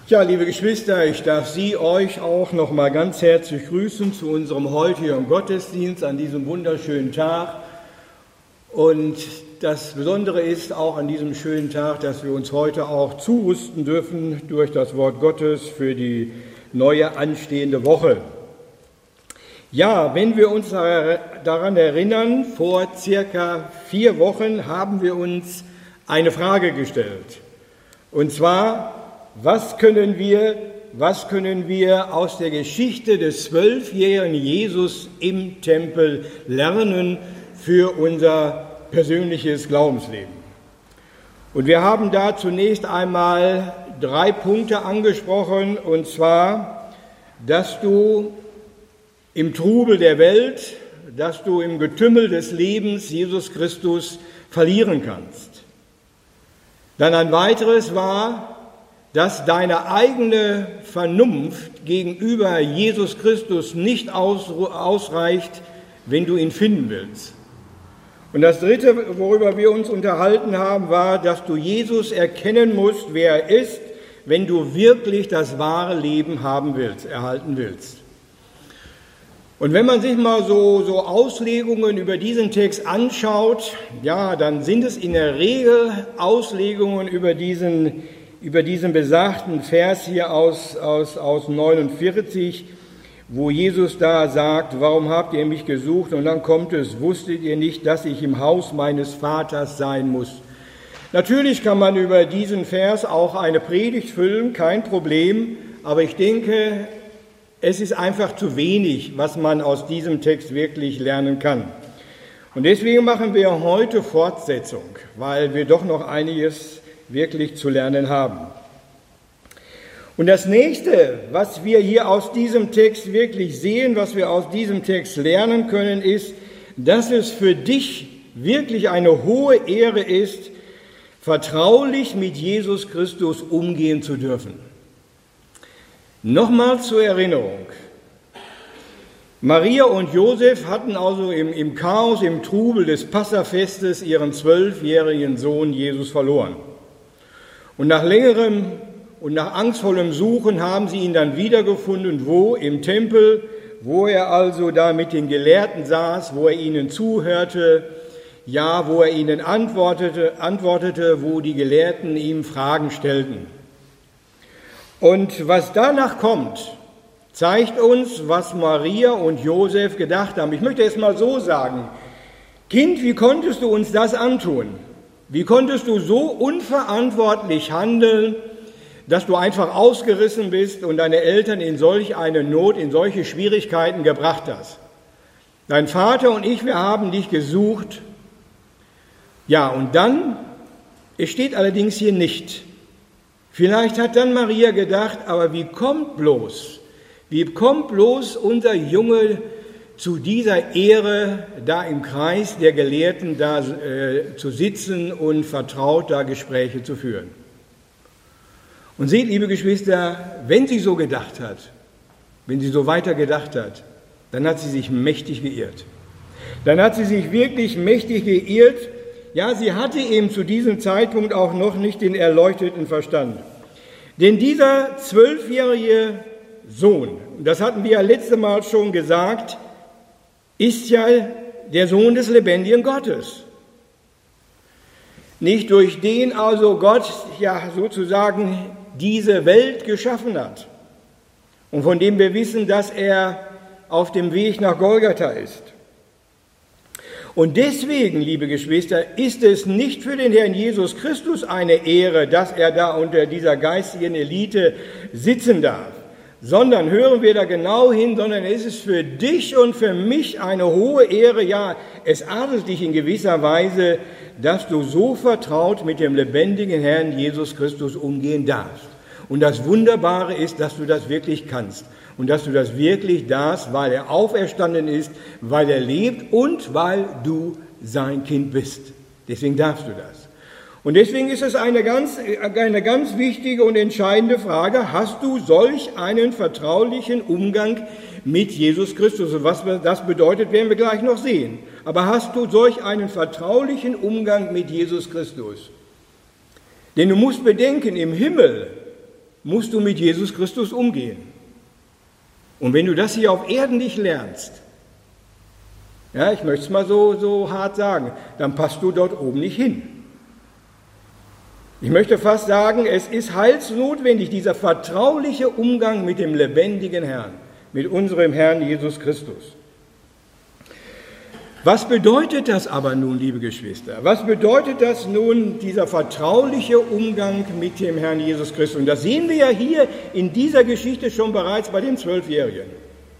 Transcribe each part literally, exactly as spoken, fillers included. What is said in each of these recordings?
Ja, liebe Geschwister, ich darf Sie, euch auch noch mal ganz herzlich grüßen zu unserem heutigen Gottesdienst an diesem wunderschönen Tag. Und das Besondere ist auch an diesem schönen Tag, dass wir uns heute auch zurüsten dürfen durch das Wort Gottes für die neue anstehende Woche. Ja, wenn wir uns daran erinnern, vor circa vier Wochen haben wir uns eine Frage gestellt. Und zwar, was können wir, was können wir aus der Geschichte des zwölfjährigen Jesus im Tempel lernen für unser persönliches Glaubensleben? Und wir haben da zunächst einmal drei Punkte angesprochen, und zwar, dass du im Trubel der Welt, dass du im Getümmel des Lebens Jesus Christus verlieren kannst. Dann ein weiteres war, dass deine eigene Vernunft gegenüber Jesus Christus nicht ausreicht, wenn du ihn finden willst. Und das Dritte, worüber wir uns unterhalten haben, war, dass du Jesus erkennen musst, wer er ist, wenn du wirklich das wahre Leben haben willst, erhalten willst. Und wenn man sich mal so, so Auslegungen über diesen Text anschaut, ja, dann sind es in der Regel Auslegungen über diesen über diesen besagten Vers hier aus, aus, aus neunundvierzig, wo Jesus da sagt, warum habt ihr mich gesucht? Und dann kommt es, wusstet ihr nicht, dass ich im Haus meines Vaters sein muss? Natürlich kann man über diesen Vers auch eine Predigt füllen, kein Problem, aber ich denke, es ist einfach zu wenig, was man aus diesem Text wirklich lernen kann. Und deswegen machen wir heute Fortsetzung, weil wir doch noch einiges wirklich zu lernen haben. Und das Nächste, was wir hier aus diesem Text wirklich sehen, was wir aus diesem Text lernen können, ist, dass es für dich wirklich eine hohe Ehre ist, vertraulich mit Jesus Christus umgehen zu dürfen. Nochmal zur Erinnerung. Maria und Josef hatten also im, im Chaos, im Trubel des Passafestes ihren zwölfjährigen Sohn Jesus verloren. Und nach längerem und nach angstvollem Suchen haben sie ihn dann wiedergefunden, wo? Im Tempel, wo er also da mit den Gelehrten saß, wo er ihnen zuhörte, ja, wo er ihnen antwortete, antwortete, wo die Gelehrten ihm Fragen stellten. Und was danach kommt, zeigt uns, was Maria und Josef gedacht haben. Ich möchte es mal so sagen: Kind, wie konntest du uns das antun? Wie konntest du so unverantwortlich handeln, dass du einfach ausgerissen bist und deine Eltern in solch eine Not, in solche Schwierigkeiten gebracht hast? Dein Vater und ich, wir haben dich gesucht. Ja, und dann, es steht allerdings hier nicht. Vielleicht hat dann Maria gedacht, aber wie kommt bloß, wie kommt bloß unser Junge zu dieser Ehre, da im Kreis der Gelehrten da äh, zu sitzen und vertraut da Gespräche zu führen. Und seht, liebe Geschwister, wenn sie so gedacht hat, wenn sie so weiter gedacht hat, dann hat sie sich mächtig geirrt. Dann hat sie sich wirklich mächtig geirrt. Ja, sie hatte eben zu diesem Zeitpunkt auch noch nicht den erleuchteten Verstand. Denn dieser zwölfjährige Sohn, das hatten wir ja letztes Mal schon gesagt, ist ja der Sohn des lebendigen Gottes. Nicht durch den also Gott ja sozusagen diese Welt geschaffen hat und von dem wir wissen, dass er auf dem Weg nach Golgatha ist. Und deswegen, liebe Geschwister, ist es nicht für den Herrn Jesus Christus eine Ehre, dass er da unter dieser geistigen Elite sitzen darf, sondern hören wir da genau hin, sondern es ist für dich und für mich eine hohe Ehre, ja, es adelt dich in gewisser Weise, dass du so vertraut mit dem lebendigen Herrn Jesus Christus umgehen darfst. Und das Wunderbare ist, dass du das wirklich kannst und dass du das wirklich darfst, weil er auferstanden ist, weil er lebt und weil du sein Kind bist. Deswegen darfst du das. Und deswegen ist es eine ganz, eine ganz wichtige und entscheidende Frage: Hast du solch einen vertraulichen Umgang mit Jesus Christus? Und was das bedeutet, werden wir gleich noch sehen. Aber hast du solch einen vertraulichen Umgang mit Jesus Christus? Denn du musst bedenken, im Himmel musst du mit Jesus Christus umgehen. Und wenn du das hier auf Erden nicht lernst, ja, ich möchte es mal so, so hart sagen, dann passt du dort oben nicht hin. Ich möchte fast sagen, es ist heilsnotwendig, dieser vertrauliche Umgang mit dem lebendigen Herrn, mit unserem Herrn Jesus Christus. Was bedeutet das aber nun, liebe Geschwister? Was bedeutet das nun, dieser vertrauliche Umgang mit dem Herrn Jesus Christus? Und das sehen wir ja hier in dieser Geschichte schon bereits bei dem Zwölfjährigen.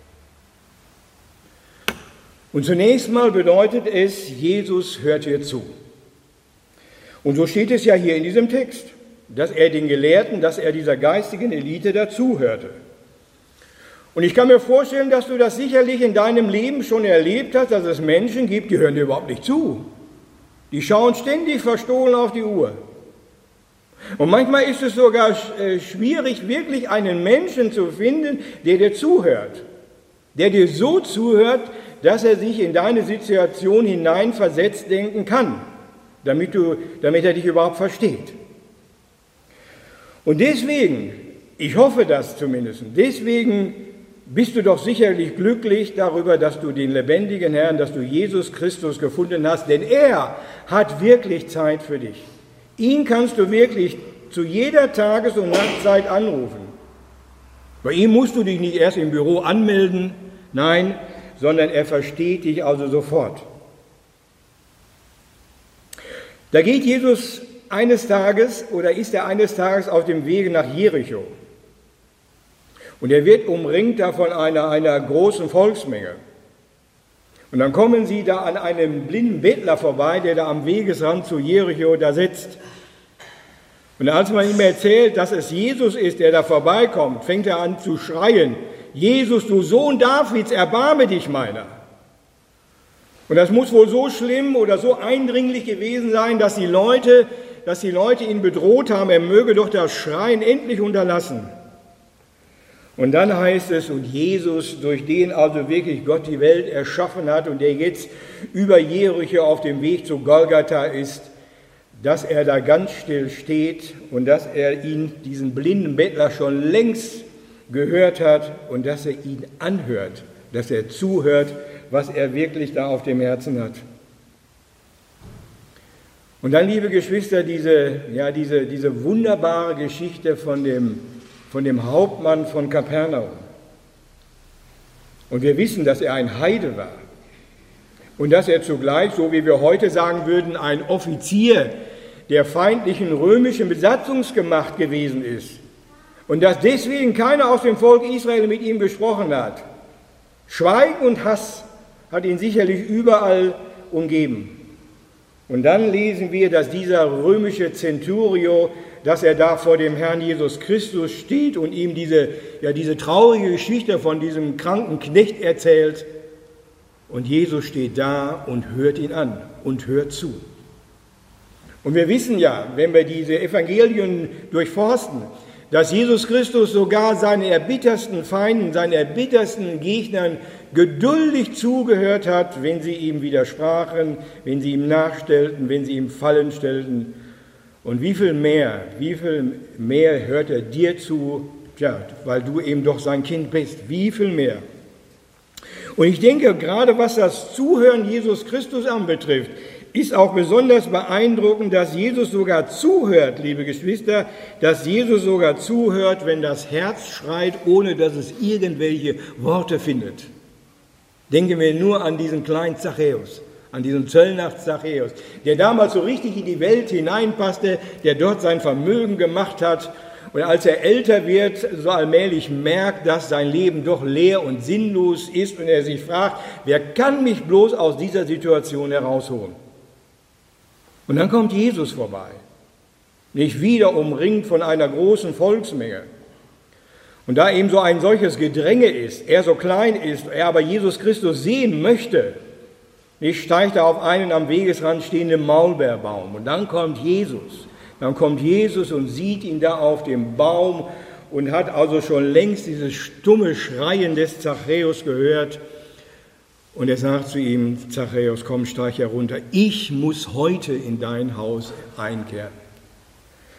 Und zunächst mal bedeutet es, Jesus hört ihr zu. Und so steht es ja hier in diesem Text, dass er den Gelehrten, dass er dieser geistigen Elite dazuhörte. Und ich kann mir vorstellen, dass du das sicherlich in deinem Leben schon erlebt hast, dass es Menschen gibt, die hören dir überhaupt nicht zu. Die schauen ständig verstohlen auf die Uhr. Und manchmal ist es sogar schwierig, wirklich einen Menschen zu finden, der dir zuhört. Der dir so zuhört, dass er sich in deine Situation hineinversetzt denken kann, damit, du, damit er dich überhaupt versteht. Und deswegen, ich hoffe das zumindest, deswegen bist du doch sicherlich glücklich darüber, dass du den lebendigen Herrn, dass du Jesus Christus gefunden hast, denn er hat wirklich Zeit für dich. Ihn kannst du wirklich zu jeder Tages- und Nachtzeit anrufen. Bei ihm musst du dich nicht erst im Büro anmelden, nein, sondern er versteht dich also sofort. Da geht Jesus eines Tages oder ist er eines Tages auf dem Wege nach Jericho. Und er wird umringt da von einer, einer großen Volksmenge. Und dann kommen sie da an einem blinden Bettler vorbei, der da am Wegesrand zu Jericho da sitzt. Und als man ihm erzählt, dass es Jesus ist, der da vorbeikommt, fängt er an zu schreien: Jesus, du Sohn Davids, erbarme dich meiner. Und das muss wohl so schlimm oder so eindringlich gewesen sein, dass die Leute, dass die Leute ihn bedroht haben, er möge doch das Schreien endlich unterlassen. Und dann heißt es, und Jesus, durch den also wirklich Gott die Welt erschaffen hat und der jetzt über Jericho auf dem Weg zu Golgatha ist, dass er da ganz still steht und dass er ihn, diesen blinden Bettler, schon längst gehört hat und dass er ihn anhört, dass er zuhört, was er wirklich da auf dem Herzen hat. Und dann, liebe Geschwister, diese, ja, diese, diese wunderbare Geschichte von dem von dem Hauptmann von Kapernaum. Und wir wissen, dass er ein Heide war und dass er zugleich, so wie wir heute sagen würden, ein Offizier der feindlichen römischen Besatzungsgemacht gewesen ist und dass deswegen keiner aus dem Volk Israel mit ihm gesprochen hat. Schweigen und Hass hat ihn sicherlich überall umgeben. Und dann lesen wir, dass dieser römische Centurio, dass er da vor dem Herrn Jesus Christus steht und ihm diese, ja, diese traurige Geschichte von diesem kranken Knecht erzählt. Und Jesus steht da und hört ihn an und hört zu. Und wir wissen ja, wenn wir diese Evangelien durchforsten, dass Jesus Christus sogar seinen erbittersten Feinden, seinen erbittersten Gegnern geduldig zugehört hat, wenn sie ihm widersprachen, wenn sie ihm nachstellten, wenn sie ihm Fallen stellten. Und wie viel mehr, wie viel mehr hört er dir zu, tja, weil du eben doch sein Kind bist, wie viel mehr. Und ich denke, gerade was das Zuhören Jesus Christus anbetrifft, ist auch besonders beeindruckend, dass Jesus sogar zuhört, liebe Geschwister, dass Jesus sogar zuhört, wenn das Herz schreit, ohne dass es irgendwelche Worte findet. Denken wir nur an diesen kleinen Zachäus, an diesen Zöllner Zachäus, der damals so richtig in die Welt hineinpasste, der dort sein Vermögen gemacht hat. Und als er älter wird, so allmählich merkt, dass sein Leben doch leer und sinnlos ist und er sich fragt, wer kann mich bloß aus dieser Situation herausholen? Und dann kommt Jesus vorbei, nicht wieder umringt von einer großen Volksmenge. Und da eben so ein solches Gedränge ist, er so klein ist, er aber Jesus Christus sehen möchte, nicht steigt er auf einen am Wegesrand stehenden Maulbeerbaum. Und dann kommt Jesus, dann kommt Jesus und sieht ihn da auf dem Baum und hat also schon längst dieses stumme Schreien des Zachäus gehört. Und er sagt zu ihm, Zachäus, komm, steig herunter, ich muss heute in dein Haus einkehren.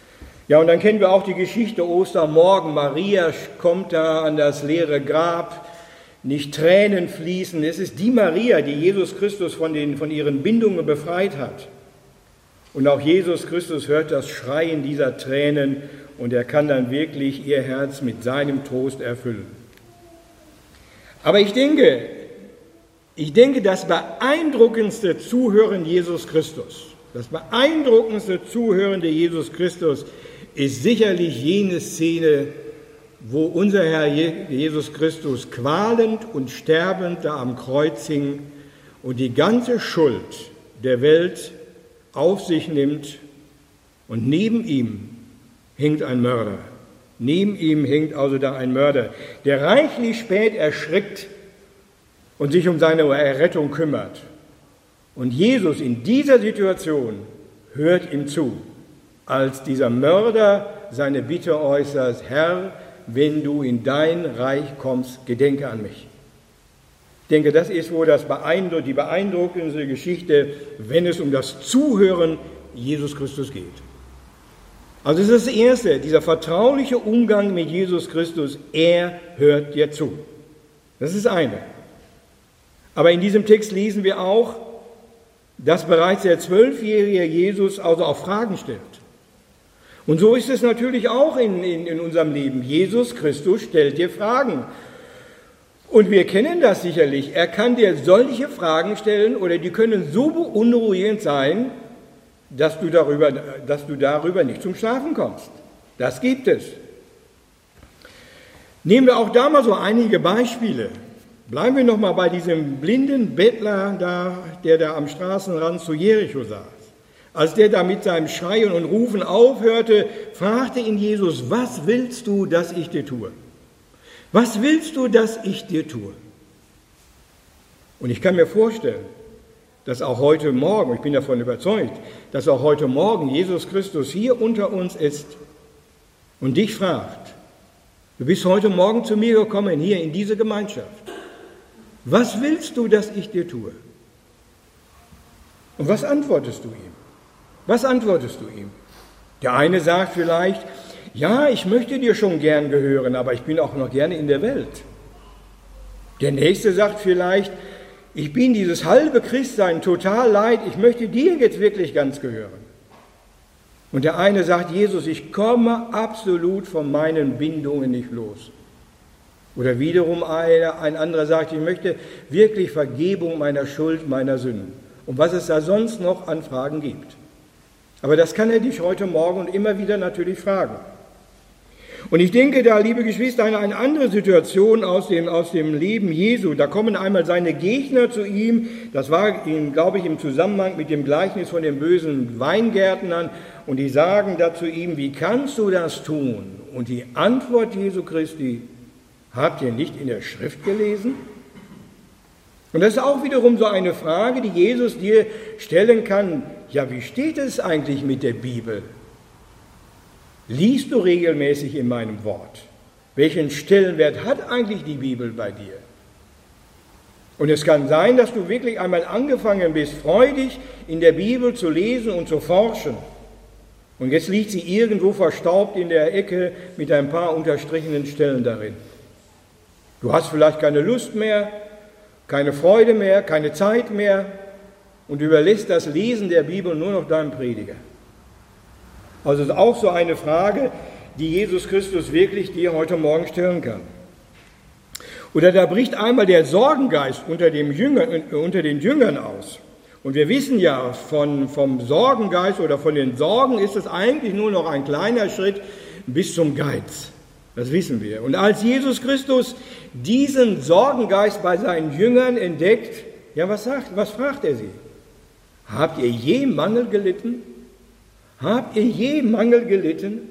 Ja, und dann kennen wir auch die Geschichte Ostermorgen. Maria kommt da an das leere Grab, nicht Tränen fließen. Es ist die Maria, die Jesus Christus von, den, von ihren Bindungen befreit hat. Und auch Jesus Christus hört das Schreien dieser Tränen und er kann dann wirklich ihr Herz mit seinem Trost erfüllen. Aber ich denke, ich denke, das beeindruckendste Zuhören Jesus Christus, das beeindruckendste Zuhören der Jesus Christus ist sicherlich jene Szene, wo unser Herr Jesus Christus qualend und sterbend da am Kreuz hing und die ganze Schuld der Welt auf sich nimmt und neben ihm hängt ein Mörder. Neben ihm hängt also da ein Mörder, der reichlich spät erschrickt und sich um seine Errettung kümmert. Und Jesus in dieser Situation hört ihm zu, als dieser Mörder seine Bitte äußert: Herr, wenn du in dein Reich kommst, gedenke an mich. Ich denke, das ist wohl das beeindruck- die beeindruckendste Geschichte, wenn es um das Zuhören Jesus Christus geht. Also das ist das Erste, dieser vertrauliche Umgang mit Jesus Christus. Er hört dir zu. Das ist das eine. Aber in diesem Text lesen wir auch, dass bereits der zwölfjährige Jesus also auch Fragen stellt. Und so ist es natürlich auch in, in, in unserem Leben. Jesus Christus stellt dir Fragen. Und wir kennen das sicherlich. Er kann dir solche Fragen stellen oder die können so beunruhigend sein, dass du darüber, dass du darüber nicht zum Schlafen kommst. Das gibt es. Nehmen wir auch da mal so einige Beispiele. Bleiben wir noch mal bei diesem blinden Bettler, da, der da am Straßenrand zu Jericho saß. Als der da mit seinem Schreien und Rufen aufhörte, fragte ihn Jesus: Was willst du, dass ich dir tue? Was willst du, dass ich dir tue? Und ich kann mir vorstellen, dass auch heute Morgen, ich bin davon überzeugt, dass auch heute Morgen Jesus Christus hier unter uns ist und dich fragt: Du bist heute Morgen zu mir gekommen, hier in diese Gemeinschaft. Was willst du, dass ich dir tue? Und was antwortest du ihm? Was antwortest du ihm? Der eine sagt vielleicht: Ja, ich möchte dir schon gern gehören, aber ich bin auch noch gerne in der Welt. Der nächste sagt vielleicht: Ich bin dieses halbe Christsein total leid, ich möchte dir jetzt wirklich ganz gehören. Und der eine sagt: Jesus, ich komme absolut von meinen Bindungen nicht los. Oder wiederum einer, ein anderer sagt: Ich möchte wirklich Vergebung meiner Schuld, meiner Sünden. Und was es da sonst noch an Fragen gibt. Aber das kann er dich heute Morgen und immer wieder natürlich fragen. Und ich denke da, liebe Geschwister, eine, eine andere Situation aus dem, aus dem Leben Jesu. Da kommen einmal seine Gegner zu ihm. Das war, glaube ich, im Zusammenhang mit dem Gleichnis von den bösen Weingärtnern. Und die sagen da zu ihm: Wie kannst du das tun? Und die Antwort Jesu Christi: Habt ihr nicht in der Schrift gelesen? Und das ist auch wiederum so eine Frage, die Jesus dir stellen kann. Ja, wie steht es eigentlich mit der Bibel? Liest du regelmäßig in meinem Wort? Welchen Stellenwert hat eigentlich die Bibel bei dir? Und es kann sein, dass du wirklich einmal angefangen bist, freudig in der Bibel zu lesen und zu forschen. Und jetzt liegt sie irgendwo verstaubt in der Ecke mit ein paar unterstrichenen Stellen darin. Du hast vielleicht keine Lust mehr, keine Freude mehr, keine Zeit mehr und überlässt das Lesen der Bibel nur noch deinem Prediger. Also es ist auch so eine Frage, die Jesus Christus wirklich dir heute Morgen stellen kann. Oder da bricht einmal der Sorgengeist unter, dem Jünger, unter den Jüngern aus. Und wir wissen ja, von, vom Sorgengeist oder von den Sorgen ist es eigentlich nur noch ein kleiner Schritt bis zum Geiz. Das wissen wir. Und als Jesus Christus diesen Sorgengeist bei seinen Jüngern entdeckt, ja, was sagt, was fragt er sie? Habt ihr je Mangel gelitten? Habt ihr je Mangel gelitten?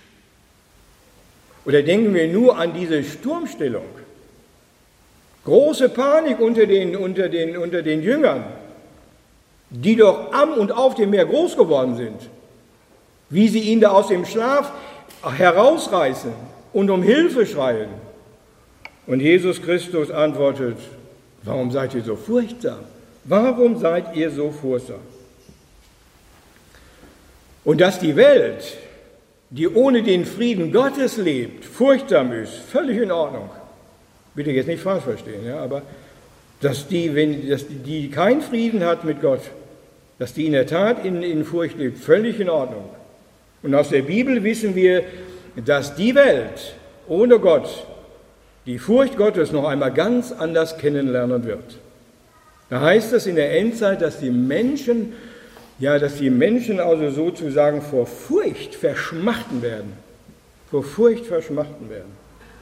Oder denken wir nur an diese Sturmstellung? Große Panik unter den, unter den, unter den Jüngern, die doch am und auf dem Meer groß geworden sind. Wie sie ihn da aus dem Schlaf herausreißen und um Hilfe schreien. Und Jesus Christus antwortet: Warum seid ihr so furchtsam? Warum seid ihr so furchtsam? Und dass die Welt die ohne den Frieden Gottes lebt, furchtsam ist, völlig in Ordnung. Bitte jetzt nicht falsch verstehen, ja, aber dass die, wenn, dass die, die keinen Frieden hat mit Gott, dass die in der Tat in, in Furcht lebt, völlig in Ordnung. Und aus der Bibel wissen wir, dass die Welt ohne Gott die Furcht Gottes noch einmal ganz anders kennenlernen wird. Da heißt es in der Endzeit, dass die Menschen, ja, dass die Menschen also sozusagen vor Furcht verschmachten werden. Vor Furcht verschmachten werden.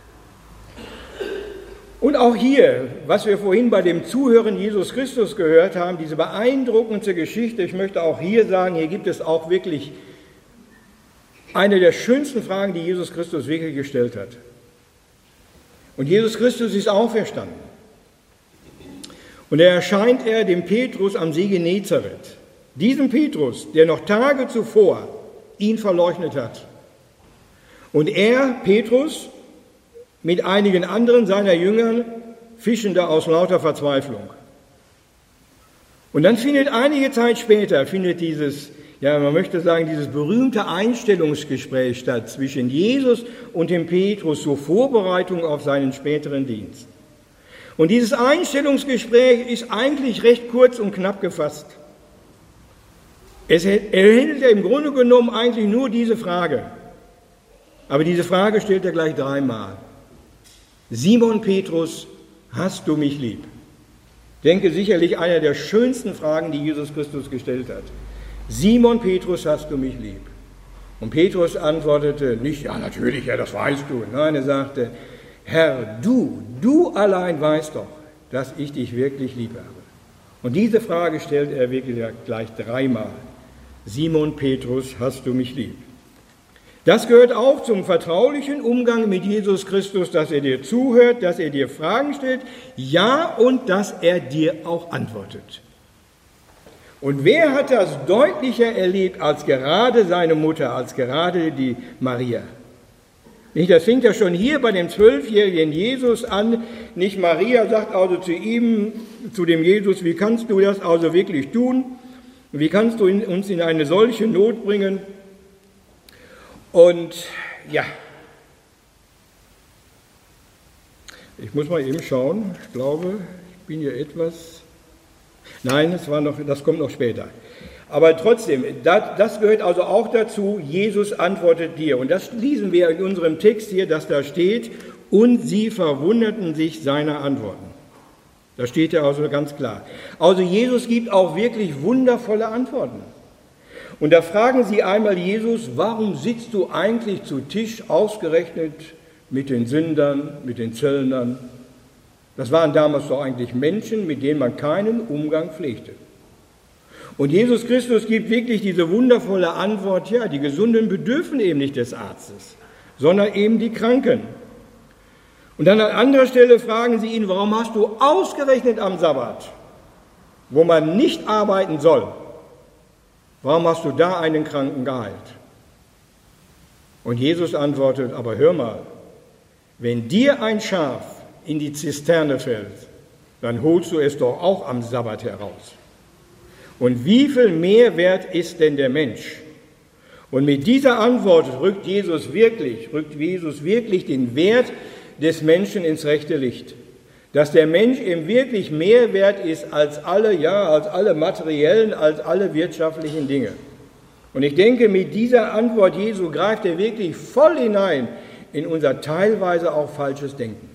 Und auch hier, was wir vorhin bei dem Zuhören Jesus Christus gehört haben, diese beeindruckende Geschichte, ich möchte auch hier sagen, hier gibt es auch wirklich eine der schönsten Fragen, die Jesus Christus wirklich gestellt hat. Und Jesus Christus ist auferstanden. Und da erscheint er dem Petrus am See Genezareth. Diesem Petrus, der noch Tage zuvor ihn verleugnet hat. Und er, Petrus, mit einigen anderen seiner Jüngern fischen da aus lauter Verzweiflung. Und dann findet einige Zeit später, findet dieses, ja, man möchte sagen, dieses berühmte Einstellungsgespräch statt zwischen Jesus und dem Petrus zur Vorbereitung auf seinen späteren Dienst. Und dieses Einstellungsgespräch ist eigentlich recht kurz und knapp gefasst. Es erhält ja im Grunde genommen eigentlich nur diese Frage. Aber diese Frage stellt er gleich dreimal. Simon Petrus, hast du mich lieb? Ich denke, sicherlich eine der schönsten Fragen, die Jesus Christus gestellt hat. Simon Petrus, hast du mich lieb? Und Petrus antwortete nicht, ja natürlich, ja, das weißt du. Nein, er sagte, Herr, du, du allein weißt doch, dass ich dich wirklich lieb habe. Und diese Frage stellt er wirklich gleich dreimal. Simon Petrus, hast du mich lieb? Das gehört auch zum vertraulichen Umgang mit Jesus Christus, dass er dir zuhört, dass er dir Fragen stellt, ja, und dass er dir auch antwortet. Und wer hat das deutlicher erlebt als gerade seine Mutter, als gerade die Maria? Nicht, das fängt ja schon hier bei dem zwölfjährigen Jesus an. Nicht Maria sagt also zu ihm, zu dem Jesus, wie kannst du das also wirklich tun? Wie kannst du uns in eine solche Not bringen? Und ja, ich muss mal eben schauen, ich glaube, ich bin hier etwas, nein, das, war noch, das kommt noch später. Aber trotzdem, das, das gehört also auch dazu, Jesus antwortet dir. Und das lesen wir in unserem Text hier, dass da steht, und sie verwunderten sich seiner Antworten. Da steht ja also ganz klar. Also Jesus gibt auch wirklich wundervolle Antworten. Und da fragen sie einmal Jesus, warum sitzt du eigentlich zu Tisch ausgerechnet mit den Sündern, mit den Zöllnern? Das waren damals doch eigentlich Menschen, mit denen man keinen Umgang pflegte. Und Jesus Christus gibt wirklich diese wundervolle Antwort, ja, die Gesunden bedürfen eben nicht des Arztes, sondern eben die Kranken. Und dann an anderer Stelle fragen sie ihn, warum hast du ausgerechnet am Sabbat, wo man nicht arbeiten soll, warum hast du da einen Kranken geheilt? Und Jesus antwortet, aber hör mal, wenn dir ein Schaf in die Zisterne fällt, dann holst du es doch auch am Sabbat heraus. Und wie viel mehr wert ist denn der Mensch? Und mit dieser Antwort rückt Jesus wirklich, rückt Jesus wirklich den Wert des Menschen ins rechte Licht. Dass der Mensch eben wirklich mehr wert ist als alle, ja, als alle materiellen, als alle wirtschaftlichen Dinge. Und ich denke, mit dieser Antwort Jesu greift er wirklich voll hinein in unser teilweise auch falsches Denken.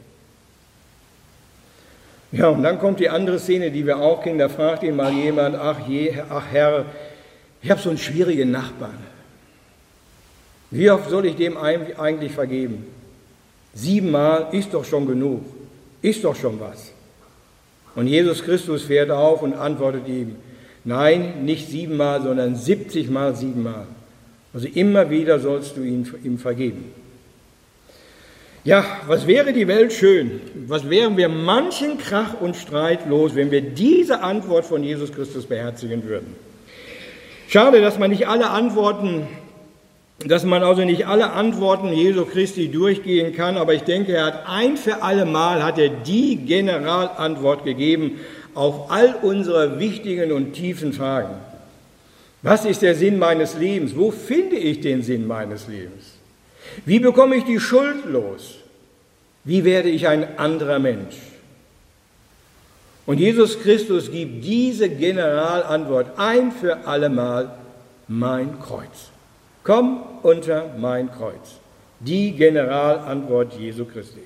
Ja, und dann kommt die andere Szene, die wir auch kennen, da fragt ihn mal jemand, ach, je, ach Herr, ich habe so einen schwierigen Nachbarn. Wie oft soll ich dem eigentlich vergeben? Siebenmal ist doch schon genug, ist doch schon was. Und Jesus Christus fährt auf und antwortet ihm, nein, nicht siebenmal, sondern siebzigmal siebenmal. Also immer wieder sollst du ihn, ihm vergeben. Ja, was wäre die Welt schön, was wären wir manchen Krach und Streit los, wenn wir diese Antwort von Jesus Christus beherzigen würden. Schade, dass man nicht alle Antworten, dass man also nicht alle Antworten Jesu Christi durchgehen kann, aber ich denke, er hat ein für alle Mal hat er die Generalantwort gegeben auf all unsere wichtigen und tiefen Fragen. Was ist der Sinn meines Lebens? Wo finde ich den Sinn meines Lebens? Wie bekomme ich die Schuld los? Wie werde ich ein anderer Mensch? Und Jesus Christus gibt diese Generalantwort ein für allemal: mein Kreuz. Komm unter mein Kreuz. Die Generalantwort Jesu Christi.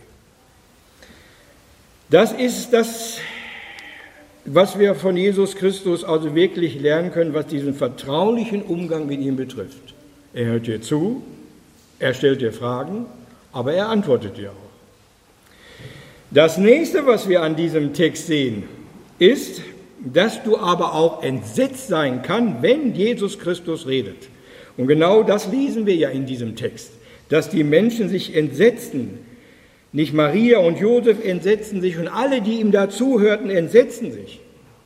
Das ist das, was wir von Jesus Christus also wirklich lernen können, was diesen vertraulichen Umgang mit ihm betrifft. Er hört dir zu, er stellt dir Fragen, aber er antwortet dir auch. Das nächste, was wir an diesem Text sehen, ist, dass du aber auch entsetzt sein kannst, wenn Jesus Christus redet. Und genau das lesen wir ja in diesem Text, dass die Menschen sich entsetzten. Nicht Maria und Josef entsetzten sich und alle, die ihm dazuhörten, entsetzten sich.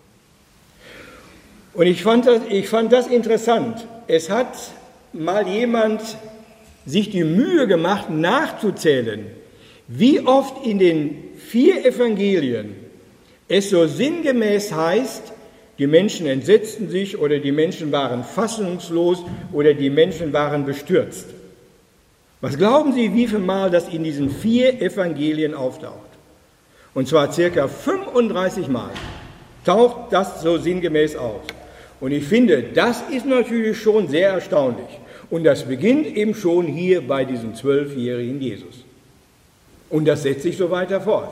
Und ich fand das, ich fand das interessant. Es hat mal jemand sich die Mühe gemacht, nachzuzählen, wie oft in den vier Evangelien es so sinngemäß heißt, die Menschen entsetzten sich oder die Menschen waren fassungslos oder die Menschen waren bestürzt. Was glauben Sie, wie viel Mal das in diesen vier Evangelien auftaucht? Und zwar circa fünfunddreißig Mal taucht das so sinngemäß auf. Und ich finde, das ist natürlich schon sehr erstaunlich. Und das beginnt eben schon hier bei diesem zwölfjährigen Jesus. Und das setzt sich so weiter fort.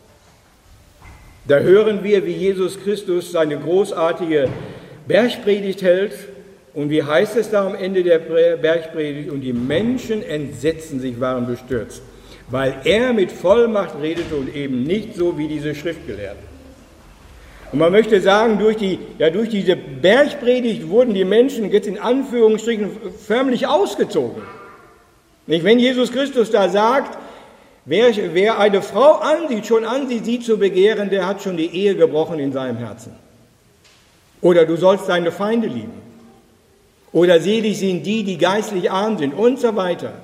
Da hören wir, wie Jesus Christus seine großartige Bergpredigt hält. Und wie heißt es da am Ende der Bergpredigt? Und die Menschen entsetzten sich, waren bestürzt, weil er mit Vollmacht redete und eben nicht so wie diese Schriftgelehrten. Und man möchte sagen, durch, die, ja, durch diese Bergpredigt wurden die Menschen jetzt in Anführungsstrichen förmlich ausgezogen. Nicht, wenn Jesus Christus da sagt, wer, wer eine Frau ansieht, schon ansieht, sie zu begehren, der hat schon die Ehe gebrochen in seinem Herzen. Oder du sollst deine Feinde lieben. Oder selig sind die, die geistlich arm sind und so weiter.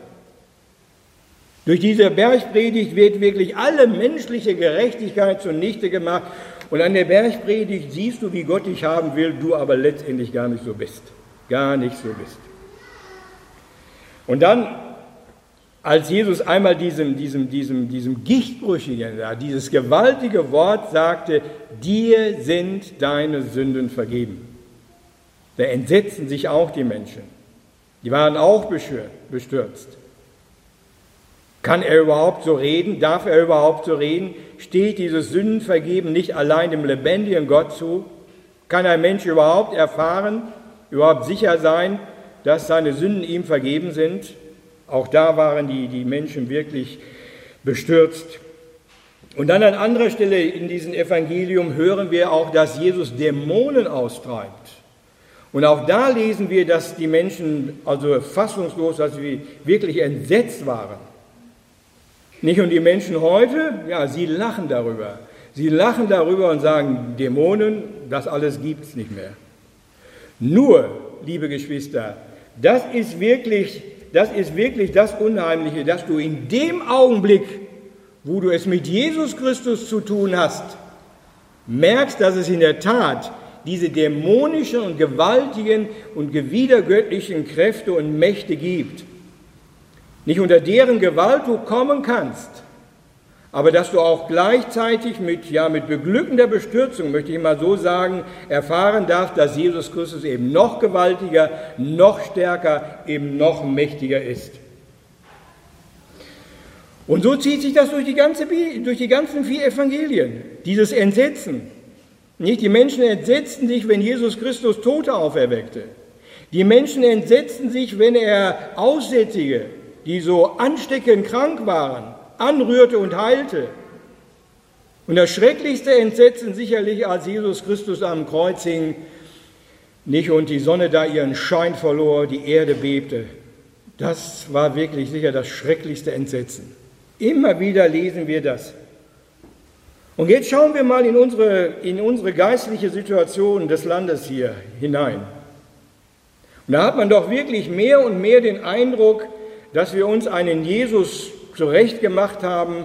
Durch diese Bergpredigt wird wirklich alle menschliche Gerechtigkeit zunichte gemacht. Und an der Bergpredigt siehst du, wie Gott dich haben will, du aber letztendlich gar nicht so bist. Gar nicht so bist. Und dann, als Jesus einmal diesem, diesem, diesem, diesem Gichtbrüchigen, dieses gewaltige Wort sagte, dir sind deine Sünden vergeben. Da entsetzten sich auch die Menschen. Die waren auch bestürzt. Kann er überhaupt so reden? Darf er überhaupt so reden? Steht dieses Sündenvergeben nicht allein dem lebendigen Gott zu? Kann ein Mensch überhaupt erfahren, überhaupt sicher sein, dass seine Sünden ihm vergeben sind? Auch da waren die, die Menschen wirklich bestürzt. Und dann an anderer Stelle in diesem Evangelium hören wir auch, dass Jesus Dämonen austreibt. Und auch da lesen wir, dass die Menschen also fassungslos, dass sie wirklich entsetzt waren. Nicht? Und die Menschen heute, ja, sie lachen darüber. Sie lachen darüber und sagen, Dämonen, das alles gibt es nicht mehr. Nur, liebe Geschwister, das ist wirklich, das ist wirklich das Unheimliche, dass du in dem Augenblick, wo du es mit Jesus Christus zu tun hast, merkst, dass es in der Tat diese dämonischen und gewaltigen und gewidergöttlichen Kräfte und Mächte gibt. Nicht unter deren Gewalt du kommen kannst, aber dass du auch gleichzeitig mit, ja, mit beglückender Bestürzung, möchte ich mal so sagen, erfahren darfst, dass Jesus Christus eben noch gewaltiger, noch stärker, eben noch mächtiger ist. Und so zieht sich das durch die, ganze, durch die ganzen vier Evangelien, dieses Entsetzen. Nicht? Die Menschen entsetzten sich, wenn Jesus Christus Tote auferweckte. Die Menschen entsetzten sich, wenn er Aussätzige, die so ansteckend krank waren, anrührte und heilte. Und das schrecklichste Entsetzen sicherlich, als Jesus Christus am Kreuz hing, nicht, und die Sonne da ihren Schein verlor, die Erde bebte. Das war wirklich sicher das schrecklichste Entsetzen. Immer wieder lesen wir das. Und jetzt schauen wir mal in unsere, in unsere geistliche Situation des Landes hier hinein. Und da hat man doch wirklich mehr und mehr den Eindruck, dass wir uns einen Jesus zurechtgemacht haben,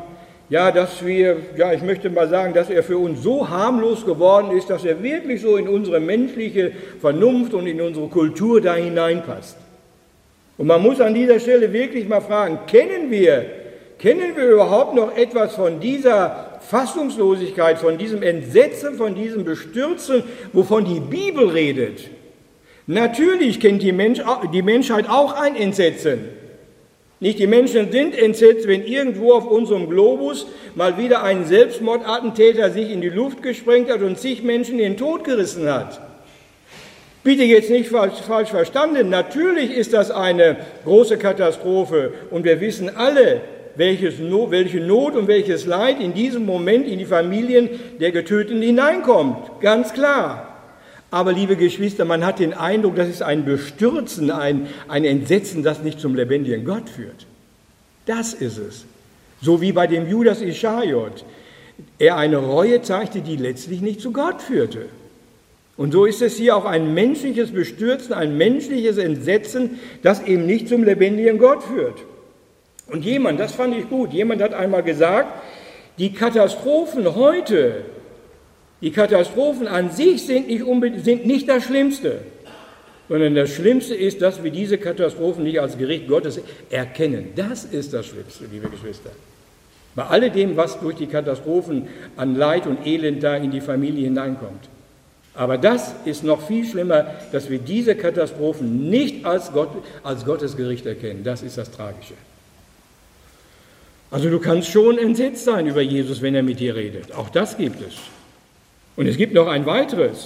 ja, dass wir, ja, ich möchte mal sagen, dass er für uns so harmlos geworden ist, dass er wirklich so in unsere menschliche Vernunft und in unsere Kultur da hineinpasst. Und man muss an dieser Stelle wirklich mal fragen, kennen wir, kennen wir überhaupt noch etwas von dieser Fassungslosigkeit, von diesem Entsetzen, von diesem Bestürzen, wovon die Bibel redet? Natürlich kennt die, Mensch, die Menschheit auch ein Entsetzen. Nicht die Menschen sind entsetzt, wenn irgendwo auf unserem Globus mal wieder ein Selbstmordattentäter sich in die Luft gesprengt hat und zig Menschen in den Tod gerissen hat. Bitte jetzt nicht falsch, falsch verstanden. Natürlich ist das eine große Katastrophe und wir wissen alle, welches Not, welche Not und welches Leid in diesem Moment in die Familien der Getöteten hineinkommt. Ganz klar. Aber, liebe Geschwister, man hat den Eindruck, das ist ein Bestürzen, ein, ein Entsetzen, das nicht zum lebendigen Gott führt. Das ist es. So wie bei dem Judas Ischariot. Er eine Reue zeigte, die letztlich nicht zu Gott führte. Und so ist es hier auch ein menschliches Bestürzen, ein menschliches Entsetzen, das eben nicht zum lebendigen Gott führt. Und jemand, das fand ich gut, jemand hat einmal gesagt, die Katastrophen heute, die Katastrophen an sich sind nicht, unbedingt, sind nicht das Schlimmste, sondern das Schlimmste ist, dass wir diese Katastrophen nicht als Gericht Gottes erkennen. Das ist das Schlimmste, liebe Geschwister. Bei alledem, was durch die Katastrophen an Leid und Elend da in die Familie hineinkommt. Aber das ist noch viel schlimmer, dass wir diese Katastrophen nicht als, Gott, als Gottes Gericht erkennen. Das ist das Tragische. Also du kannst schon entsetzt sein über Jesus, wenn er mit dir redet. Auch das gibt es. Und es gibt noch ein weiteres,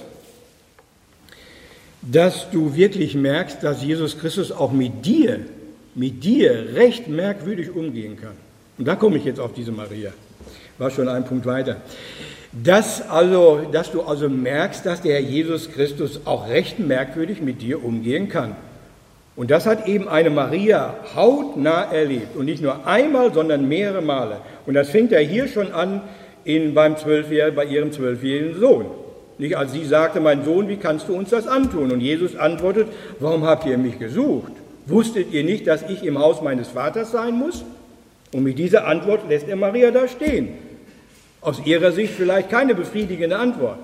dass du wirklich merkst, dass Jesus Christus auch mit dir, mit dir recht merkwürdig umgehen kann. Und da komme ich jetzt auf diese Maria. War schon ein Punkt weiter. Dass, also, dass du also merkst, dass der Herr Jesus Christus auch recht merkwürdig mit dir umgehen kann. Und das hat eben eine Maria hautnah erlebt. Und nicht nur einmal, sondern mehrere Male. Und das fängt ja hier schon an, In, beim zwölfjährigen, bei ihrem zwölfjährigen Sohn. Nicht, als sie sagte, mein Sohn, wie kannst du uns das antun? Und Jesus antwortet, warum habt ihr mich gesucht? Wusstet ihr nicht, dass ich im Haus meines Vaters sein muss? Und mit dieser Antwort lässt er Maria da stehen. Aus ihrer Sicht vielleicht keine befriedigende Antwort.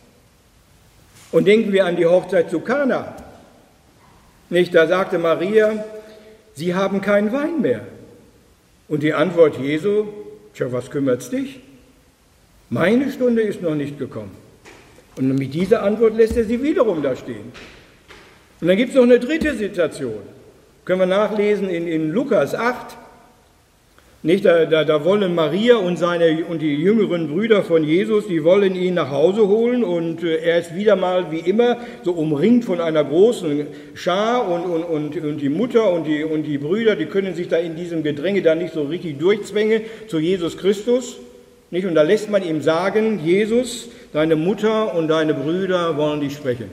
Und denken wir an die Hochzeit zu Kana. Nicht, da sagte Maria, sie haben keinen Wein mehr. Und die Antwort Jesu, tja, was kümmert's dich? Meine Stunde ist noch nicht gekommen. Und mit dieser Antwort lässt er sie wiederum da stehen. Und dann gibt es noch eine dritte Situation. Können wir nachlesen in, in Lukas acht. Nicht, da, da, da wollen Maria und, seine, und die jüngeren Brüder von Jesus, die wollen ihn nach Hause holen. Und äh, er ist wieder mal wie immer so umringt von einer großen Schar. Und, und, und, und die Mutter und die, und die Brüder, die können sich da in diesem Gedränge da nicht so richtig durchzwängen zu Jesus Christus. Nicht? Und da lässt man ihm sagen, Jesus, deine Mutter und deine Brüder wollen dich sprechen.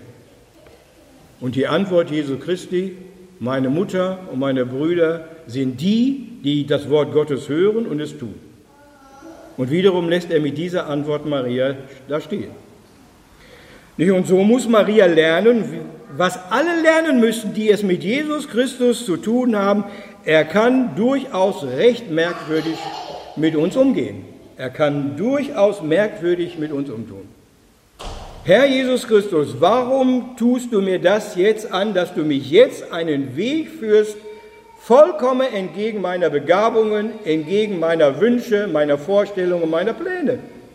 Und die Antwort Jesu Christi, meine Mutter und meine Brüder sind die, die das Wort Gottes hören und es tun. Und wiederum lässt er mit dieser Antwort Maria da stehen. Nicht? Und so muss Maria lernen, was alle lernen müssen, die es mit Jesus Christus zu tun haben. Er kann durchaus recht merkwürdig mit uns umgehen. Er kann durchaus merkwürdig mit uns umtun. Herr Jesus Christus, warum tust du mir das jetzt an, dass du mich jetzt einen Weg führst, vollkommen entgegen meiner Begabungen, entgegen meiner Wünsche, meiner Vorstellungen, meiner Pläne?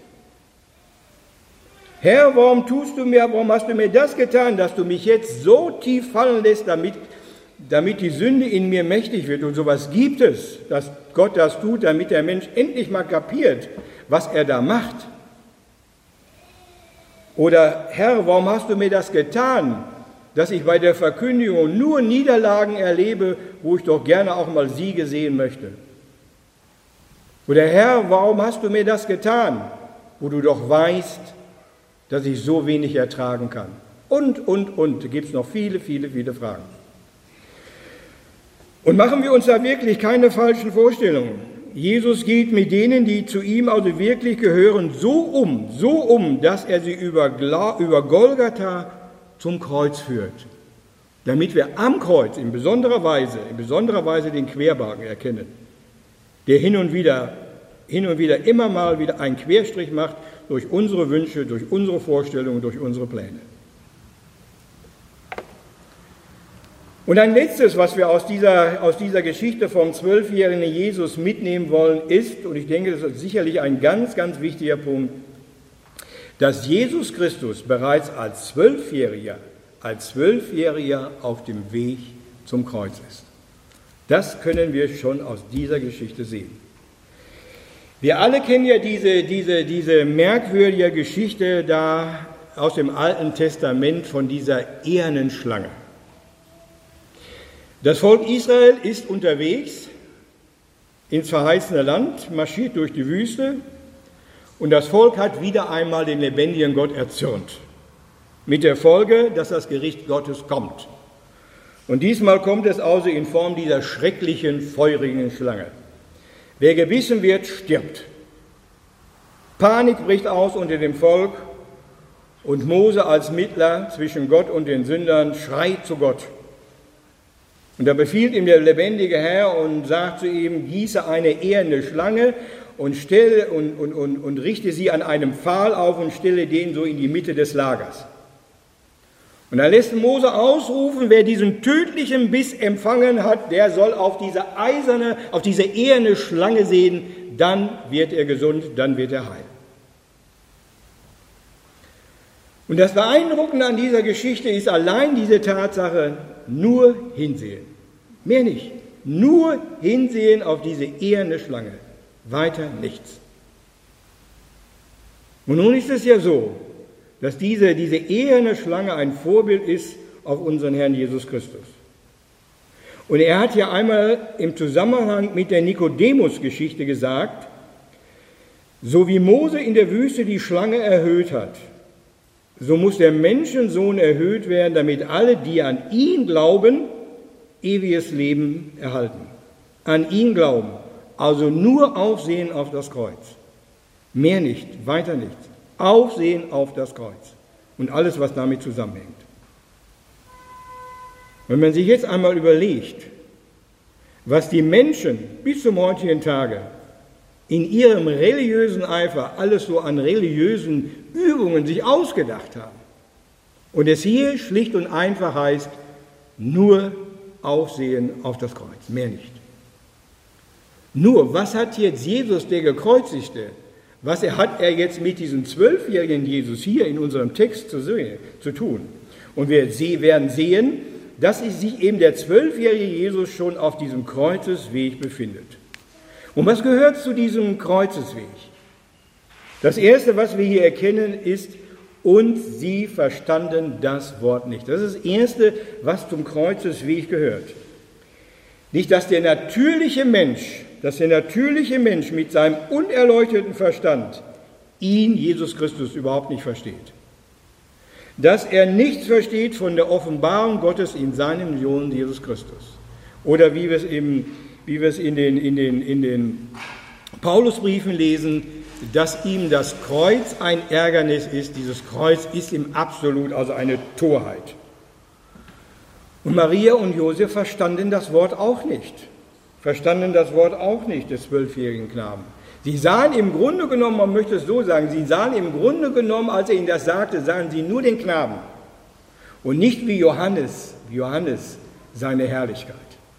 Herr, warum tust du mir, warum hast du mir das getan, dass du mich jetzt so tief fallen lässt, damit, damit die Sünde in mir mächtig wird? Und sowas gibt es, dass Gott das tut, damit der Mensch endlich mal kapiert, was er da macht. Oder, Herr, warum hast du mir das getan, dass ich bei der Verkündigung nur Niederlagen erlebe, wo ich doch gerne auch mal Siege sehen möchte? Oder, Herr, warum hast du mir das getan, wo du doch weißt, dass ich so wenig ertragen kann? Und, und, und, da gibt es noch viele, viele, viele Fragen. Und machen wir uns da wirklich keine falschen Vorstellungen. Jesus geht mit denen, die zu ihm also wirklich gehören, so um, so um, dass er sie über, über Golgatha zum Kreuz führt, damit wir am Kreuz in besonderer Weise, in besonderer Weise den Querbalken erkennen, der hin und wieder hin und wieder immer mal wieder einen Querstrich macht durch unsere Wünsche, durch unsere Vorstellungen, durch unsere Pläne. Und ein letztes, was wir aus dieser, aus dieser Geschichte vom zwölfjährigen Jesus mitnehmen wollen, ist, und ich denke, das ist sicherlich ein ganz, ganz wichtiger Punkt, dass Jesus Christus bereits als Zwölfjähriger, als Zwölfjähriger auf dem Weg zum Kreuz ist. Das können wir schon aus dieser Geschichte sehen. Wir alle kennen ja diese, diese, diese merkwürdige Geschichte da aus dem Alten Testament von dieser ehernen Schlange. Das Volk Israel ist unterwegs ins verheißene Land, marschiert durch die Wüste und das Volk hat wieder einmal den lebendigen Gott erzürnt. Mit der Folge, dass das Gericht Gottes kommt. Und diesmal kommt es also in Form dieser schrecklichen, feurigen Schlange. Wer gebissen wird, stirbt. Panik bricht aus unter dem Volk und Mose als Mittler zwischen Gott und den Sündern schreit zu Gott. Und da befiehlt ihm der lebendige Herr und sagt zu ihm, gieße eine eherne Schlange und, stelle, und, und, und, und richte sie an einem Pfahl auf und stelle den so in die Mitte des Lagers. Und dann lässt Mose ausrufen, wer diesen tödlichen Biss empfangen hat, der soll auf diese eiserne, auf diese eherne Schlange sehen, dann wird er gesund, dann wird er heil. Und das Beeindruckende an dieser Geschichte ist allein diese Tatsache, nur hinsehen. Mehr nicht. Nur hinsehen auf diese eherne Schlange. Weiter nichts. Und nun ist es ja so, dass diese, diese eherne Schlange ein Vorbild ist auf unseren Herrn Jesus Christus. Und er hat ja einmal im Zusammenhang mit der Nikodemus-Geschichte gesagt, so wie Mose in der Wüste die Schlange erhöht hat, so muss der Menschensohn erhöht werden, damit alle, die an ihn glauben, ewiges Leben erhalten. An ihn glauben, also nur aufsehen auf das Kreuz. Mehr nicht, weiter nichts. Aufsehen auf das Kreuz und alles, was damit zusammenhängt. Wenn man sich jetzt einmal überlegt, was die Menschen bis zum heutigen Tage in ihrem religiösen Eifer alles so an religiösen Übungen sich ausgedacht haben und es hier schlicht und einfach heißt, nur aufsehen auf das Kreuz, mehr nicht. Nur, was hat jetzt Jesus, der Gekreuzigte, was er, hat er jetzt mit diesem zwölfjährigen Jesus hier in unserem Text zu, zu tun? Und wir sie werden sehen, dass sich eben der zwölfjährige Jesus schon auf diesem Kreuzesweg befindet. Und was gehört zu diesem Kreuzesweg? Das Erste, was wir hier erkennen, ist, und sie verstanden das Wort nicht. Das ist das Erste, was zum Kreuzesweg gehört. Nicht, dass der natürliche Mensch, dass der natürliche Mensch mit seinem unerleuchteten Verstand ihn, Jesus Christus, überhaupt nicht versteht. Dass er nichts versteht von der Offenbarung Gottes in seinem Sohn Jesus Christus. Oder wie wir es, eben, wie wir es in den, in den, in den Paulusbriefen lesen, dass ihm das Kreuz ein Ärgernis ist. Dieses Kreuz ist ihm absolut, also eine Torheit. Und Maria und Josef verstanden das Wort auch nicht. Verstanden das Wort auch nicht des zwölfjährigen Knaben. Sie sahen im Grunde genommen, man möchte es so sagen, sie sahen im Grunde genommen, als er ihnen das sagte, sahen sie nur den Knaben und nicht wie Johannes, wie Johannes seine Herrlichkeit.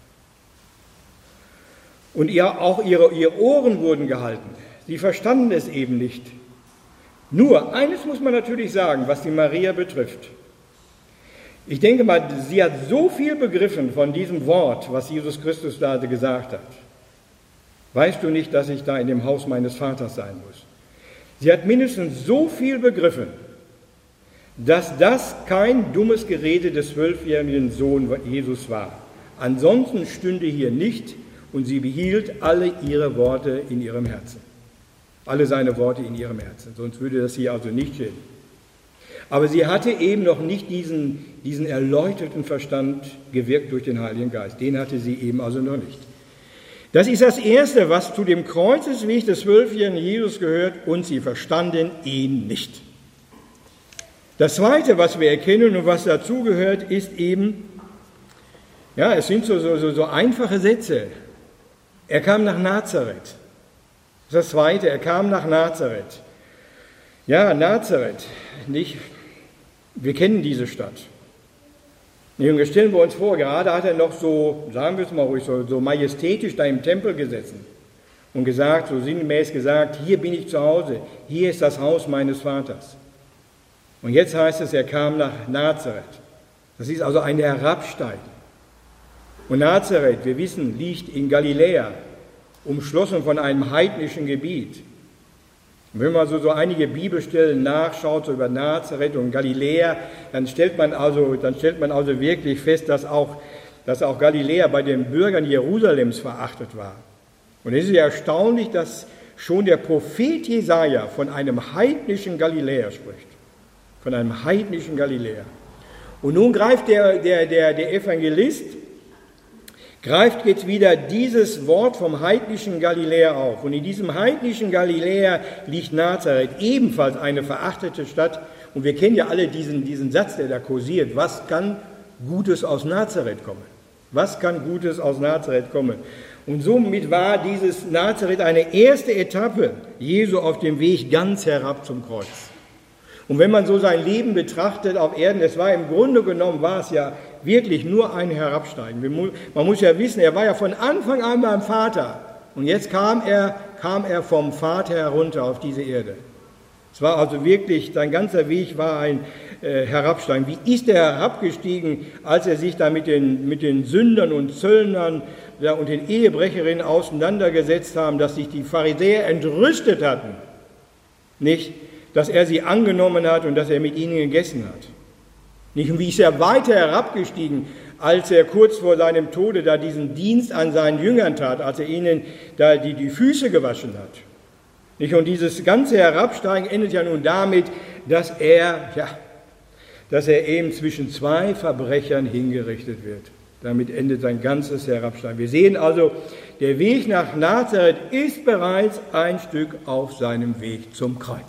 Und ihr, auch ihre, ihre Ohren wurden gehalten. Sie verstanden es eben nicht. Nur, eines muss man natürlich sagen, was die Maria betrifft. Ich denke mal, sie hat so viel begriffen von diesem Wort, was Jesus Christus da gesagt hat. Weißt du nicht, dass ich da in dem Haus meines Vaters sein muss? Sie hat mindestens so viel begriffen, dass das kein dummes Gerede des zwölfjährigen Sohnes Jesus war. Ansonsten stünde hier nicht und sie behielt alle ihre Worte in ihrem Herzen. Alle seine Worte in ihrem Herzen, sonst würde das hier also nicht stehen. Aber sie hatte eben noch nicht diesen, diesen erleuchteten Verstand gewirkt durch den Heiligen Geist. Den hatte sie eben also noch nicht. Das ist das Erste, was zu dem Kreuzesweg des zwölfjährigen Jesus gehört, und sie verstanden ihn nicht. Das Zweite, was wir erkennen und was dazugehört, ist eben, ja, es sind so, so, so, so einfache Sätze. Er kam nach Nazareth. Das ist das Zweite, er kam nach Nazareth. Ja, Nazareth, nicht, wir kennen diese Stadt. Und jetzt stellen wir uns vor, gerade hat er noch so, sagen wir es mal ruhig, so, so majestätisch da im Tempel gesessen und gesagt, so sinngemäß gesagt, hier bin ich zu Hause, hier ist das Haus meines Vaters. Und jetzt heißt es, er kam nach Nazareth. Das ist also ein Herabsteigen. Und Nazareth, wir wissen, liegt in Galiläa, umschlossen von einem heidnischen Gebiet. Und wenn man so, so einige Bibelstellen nachschaut, so über Nazareth und Galiläa, dann stellt man also, dann stellt man also wirklich fest, dass auch, dass auch Galiläa bei den Bürgern Jerusalems verachtet war. Und es ist ja erstaunlich, dass schon der Prophet Jesaja von einem heidnischen Galiläa spricht. Von einem heidnischen Galiläa. Und nun greift der, der, der, der Evangelist, greift jetzt wieder dieses Wort vom heidnischen Galiläa auf. Und in diesem heidnischen Galiläa liegt Nazareth, ebenfalls eine verachtete Stadt. Und wir kennen ja alle diesen, diesen Satz, der da kursiert. Was kann Gutes aus Nazareth kommen? Was kann Gutes aus Nazareth kommen? Und somit war dieses Nazareth eine erste Etappe Jesu auf dem Weg ganz herab zum Kreuz. Und wenn man so sein Leben betrachtet auf Erden, es war im Grunde genommen, war es ja wirklich nur ein Herabsteigen. Man muss ja wissen, er war ja von Anfang an beim Vater und jetzt kam er, kam er vom Vater herunter auf diese Erde. Es war also wirklich, sein ganzer Weg war ein äh, Herabsteigen. Wie ist er herabgestiegen, als er sich da mit den, mit den Sündern und Zöllnern ja, und den Ehebrecherinnen auseinandergesetzt haben, dass sich die Pharisäer entrüstet hatten, nicht? Dass er sie angenommen hat und dass er mit ihnen gegessen hat. Nicht? Und wie ist er weiter herabgestiegen, als er kurz vor seinem Tode da diesen Dienst an seinen Jüngern tat, als er ihnen da die, die Füße gewaschen hat. Nicht? Und dieses ganze Herabsteigen endet ja nun damit, dass er, ja, dass er eben zwischen zwei Verbrechern hingerichtet wird. Damit endet sein ganzes Herabsteigen. Wir sehen also, der Weg nach Nazareth ist bereits ein Stück auf seinem Weg zum Kreuz.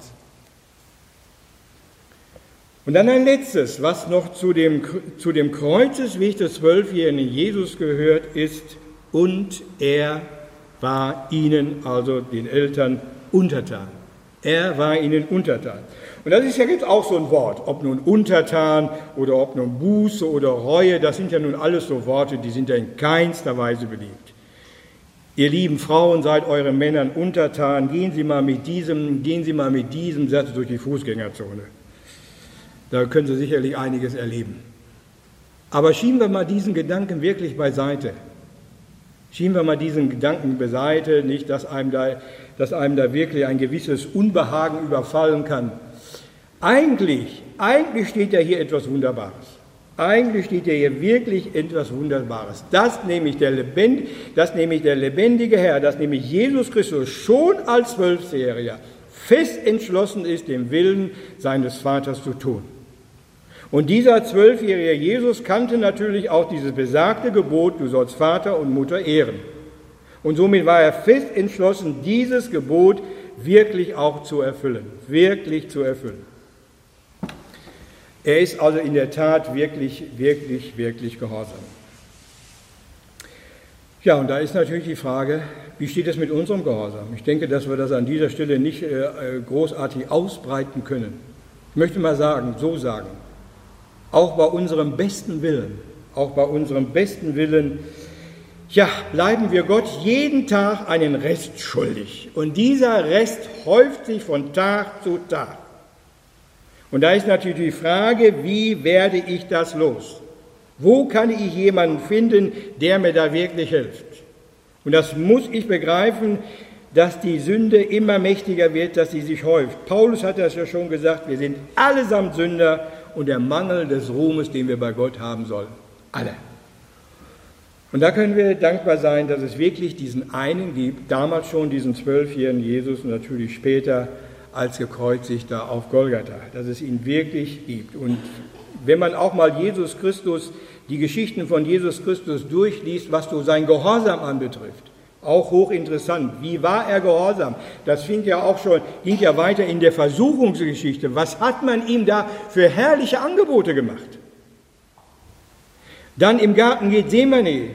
Und dann ein letztes, was noch zu dem, zu dem Kreuzesweg des zwölfjährigen Jesus gehört, ist, und er war ihnen, also den Eltern, untertan. Er war ihnen untertan. Und das ist ja jetzt auch so ein Wort, ob nun untertan oder ob nun Buße oder Reue, das sind ja nun alles so Worte, die sind ja in keinster Weise beliebt. Ihr lieben Frauen, seid euren Männern untertan, gehen Sie mal mit diesem, gehen Sie mal mit diesem Satz durch die Fußgängerzone. Da können Sie sicherlich einiges erleben. Aber schieben wir mal diesen Gedanken wirklich beiseite. Schieben wir mal diesen Gedanken beiseite, nicht, dass einem da, dass einem da wirklich ein gewisses Unbehagen überfallen kann. Eigentlich, eigentlich steht ja hier etwas Wunderbares. Eigentlich steht ja hier wirklich etwas Wunderbares. Dass nämlich der, Lebend, dass nämlich der lebendige Herr, dass nämlich Jesus Christus schon als Zwölfjähriger fest entschlossen ist, den Willen seines Vaters zu tun. Und dieser zwölfjährige Jesus kannte natürlich auch dieses besagte Gebot, du sollst Vater und Mutter ehren. Und somit war er fest entschlossen, dieses Gebot wirklich auch zu erfüllen, wirklich zu erfüllen. Er ist also in der Tat wirklich, wirklich, wirklich gehorsam. Ja, und da ist natürlich die Frage, wie steht es mit unserem Gehorsam? Ich denke, dass wir das an dieser Stelle nicht äh, großartig ausbreiten können. Ich möchte mal sagen, so sagen, auch bei unserem besten Willen, auch bei unserem besten Willen, ja, bleiben wir Gott jeden Tag einen Rest schuldig. Und dieser Rest häuft sich von Tag zu Tag. Und da ist natürlich die Frage, wie werde ich das los? Wo kann ich jemanden finden, der mir da wirklich hilft? Und das muss ich begreifen, dass die Sünde immer mächtiger wird, dass sie sich häuft. Paulus hat das ja schon gesagt, wir sind allesamt Sünder und der Mangel des Ruhmes, den wir bei Gott haben sollen. Alle. Und da können wir dankbar sein, dass es wirklich diesen einen gibt, damals schon diesen zwölfjährigen Jesus und natürlich später als gekreuzigter auf Golgatha, dass es ihn wirklich gibt. Und wenn man auch mal Jesus Christus, die Geschichten von Jesus Christus durchliest, was so sein Gehorsam anbetrifft, auch hochinteressant. Wie war er gehorsam? Das fing ja auch schon, ging ja weiter in der Versuchungsgeschichte. Was hat man ihm da für herrliche Angebote gemacht? Dann im Garten Gethsemane,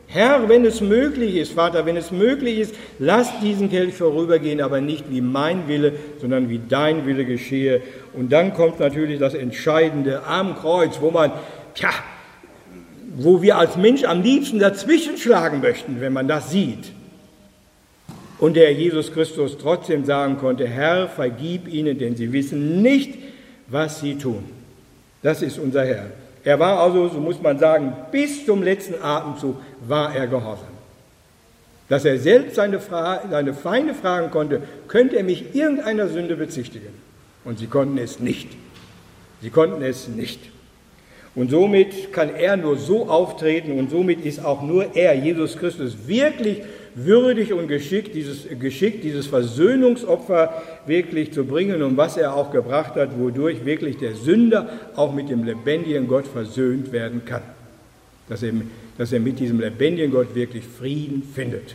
Herr, wenn es möglich ist, Vater, wenn es möglich ist, lass diesen Kelch vorübergehen, aber nicht wie mein Wille, sondern wie dein Wille geschehe. Und dann kommt natürlich das Entscheidende am Kreuz, wo man, tja, wo wir als Mensch am liebsten dazwischen schlagen möchten, wenn man das sieht. Und der Jesus Christus trotzdem sagen konnte, Herr, vergib ihnen, denn sie wissen nicht, was sie tun. Das ist unser Herr. Er war also, so muss man sagen, bis zum letzten Atemzug war er gehorsam. Dass er selbst seine, Fra- seine Feinde fragen konnte, könnte er mich irgendeiner Sünde bezichtigen? Und sie konnten es nicht. Sie konnten es nicht. Und somit kann er nur so auftreten und somit ist auch nur er, Jesus Christus, wirklich würdig und geschickt, dieses, geschickt, dieses Versöhnungsopfer wirklich zu bringen und was er auch gebracht hat, wodurch wirklich der Sünder auch mit dem lebendigen Gott versöhnt werden kann. Dass er, dass er mit diesem lebendigen Gott wirklich Frieden findet.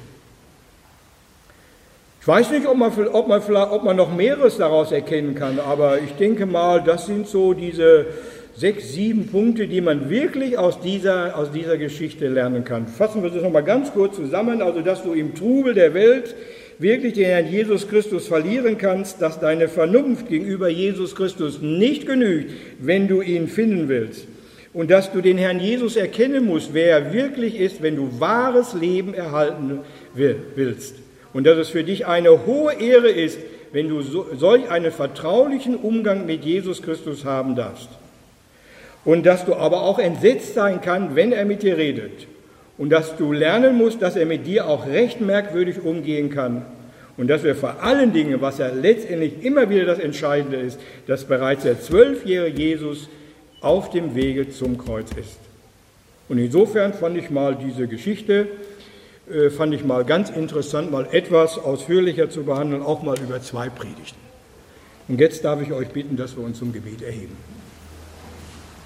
Ich weiß nicht, ob man, ob man, ob man noch mehreres daraus erkennen kann, aber ich denke mal, das sind so diese sechs, sieben Punkte, die man wirklich aus dieser, aus dieser Geschichte lernen kann. Fassen wir das nochmal ganz kurz zusammen, also dass du im Trubel der Welt wirklich den Herrn Jesus Christus verlieren kannst, dass deine Vernunft gegenüber Jesus Christus nicht genügt, wenn du ihn finden willst. Und dass du den Herrn Jesus erkennen musst, wer er wirklich ist, wenn du wahres Leben erhalten willst. Und dass es für dich eine hohe Ehre ist, wenn du so, solch einen vertraulichen Umgang mit Jesus Christus haben darfst. Und dass du aber auch entsetzt sein kannst, wenn er mit dir redet. Und dass du lernen musst, dass er mit dir auch recht merkwürdig umgehen kann. Und dass wir vor allen Dingen, was ja letztendlich immer wieder das Entscheidende ist, dass bereits der zwölfjährige Jesus auf dem Wege zum Kreuz ist. Und insofern fand ich mal diese Geschichte, äh, fand ich mal ganz interessant, mal etwas ausführlicher zu behandeln, auch mal über zwei Predigten. Und jetzt darf ich euch bitten, dass wir uns zum Gebet erheben.